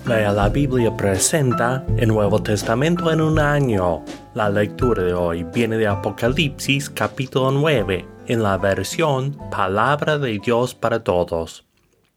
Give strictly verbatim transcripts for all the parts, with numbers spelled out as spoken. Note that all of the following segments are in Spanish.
Lea la Biblia presenta el Nuevo Testamento en un año. La lectura de hoy viene de Apocalipsis capítulo nueve, en la versión Palabra de Dios para Todos.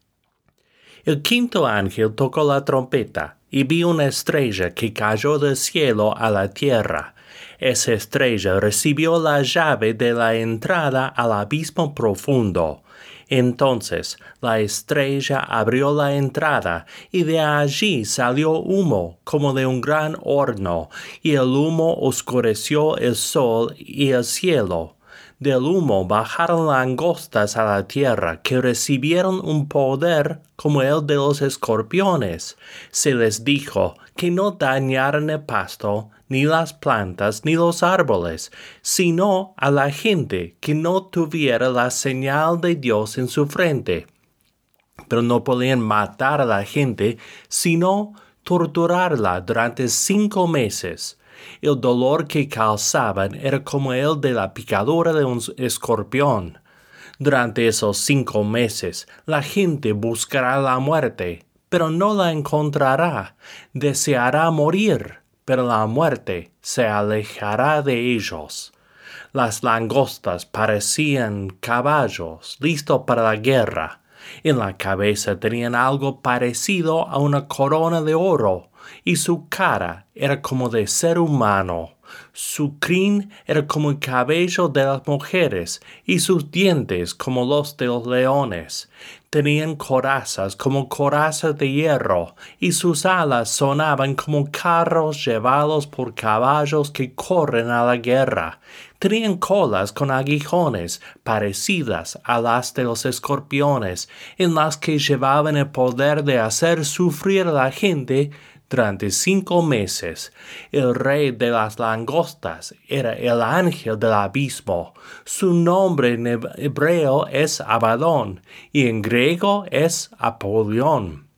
El quinto ángel tocó la trompeta y vi una estrella que cayó del cielo a la tierra. Esa estrella recibió la llave de la entrada al abismo profundo. Entonces la estrella abrió la entrada, y de allí salió humo como de un gran horno, y el humo oscureció el sol y el cielo. Del humo bajaron langostas a la tierra, que recibieron un poder como el de los escorpiones. Se les dijo que no dañaran el pasto, ni las plantas, ni los árboles, sino a la gente que no tuviera la señal de Dios en su frente. Pero no podían matar a la gente, sino torturarla durante cinco meses. El dolor que causaban era como el de la picadura de un escorpión. Durante esos cinco meses, la gente buscará la muerte, pero no la encontrará. Deseará morir, pero la muerte se alejará de ellos. Las langostas parecían caballos listos para la guerra. En la cabeza tenían algo parecido a una corona de oro, y su cara era como de ser humano. Su crin era como el cabello de las mujeres, y sus dientes como los de los leones. Tenían corazas como corazas de hierro, y sus alas sonaban como carros llevados por caballos que corren a la guerra. Tenían colas con aguijones, parecidas a las de los escorpiones, en las que llevaban el poder de hacer sufrir a la gente durante cinco meses. El rey de las langostas era el ángel del abismo. Su nombre en hebreo es Abadón y en griego es Apolión.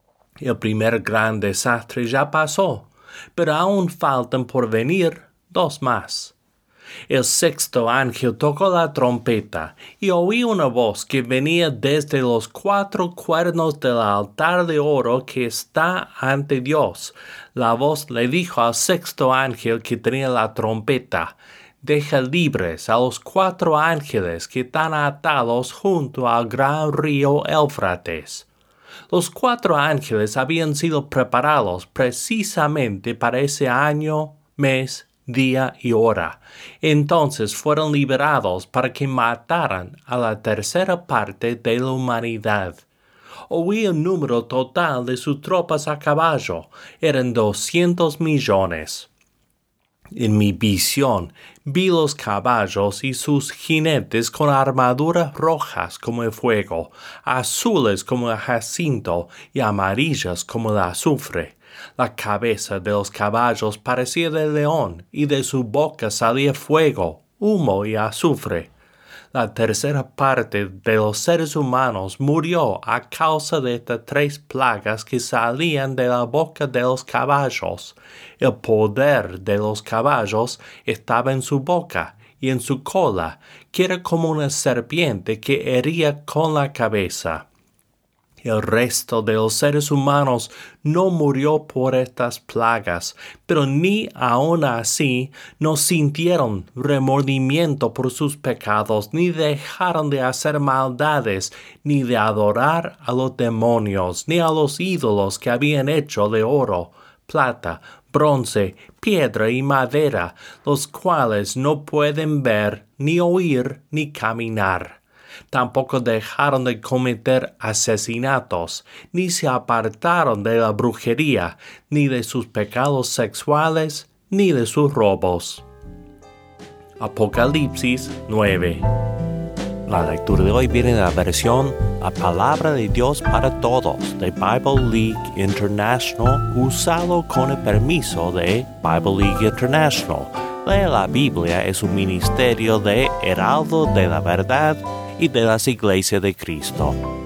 El primer gran desastre ya pasó, pero aún faltan por venir dos más. El sexto ángel tocó la trompeta, y oí una voz que venía desde los cuatro cuernos del altar de oro que está ante Dios. La voz le dijo al sexto ángel que tenía la trompeta: «Deja libres a los cuatro ángeles que están atados junto al gran río Éufrates». Los cuatro ángeles habían sido preparados precisamente para ese año, mes, día y hora. Entonces fueron liberados para que mataran a la tercera parte de la humanidad. Oí el número total de sus tropas a caballo. Eran doscientos millones. En mi visión vi los caballos y sus jinetes con armaduras rojas como el fuego, azules como el jacinto y amarillas como el azufre. La cabeza de los caballos parecía de león, y de su boca salía fuego, humo y azufre. La tercera parte de los seres humanos murió a causa de estas tres plagas que salían de la boca de los caballos. El poder de los caballos estaba en su boca y en su cola, que era como una serpiente que hería con la cabeza. El resto de los seres humanos no murió por estas plagas, pero ni aun así no sintieron remordimiento por sus pecados, ni dejaron de hacer maldades, ni de adorar a los demonios, ni a los ídolos que habían hecho de oro, plata, bronce, piedra y madera, los cuales no pueden ver, ni oír, ni caminar. Tampoco dejaron de cometer asesinatos, ni se apartaron de la brujería, ni de sus pecados sexuales, ni de sus robos. Apocalipsis nueve. La lectura de hoy viene de la versión La Palabra de Dios para Todos de Bible League International, usado con el permiso de Bible League International. Lee la Biblia es un ministerio de Heraldo de la Verdad y de las Iglesias de Cristo.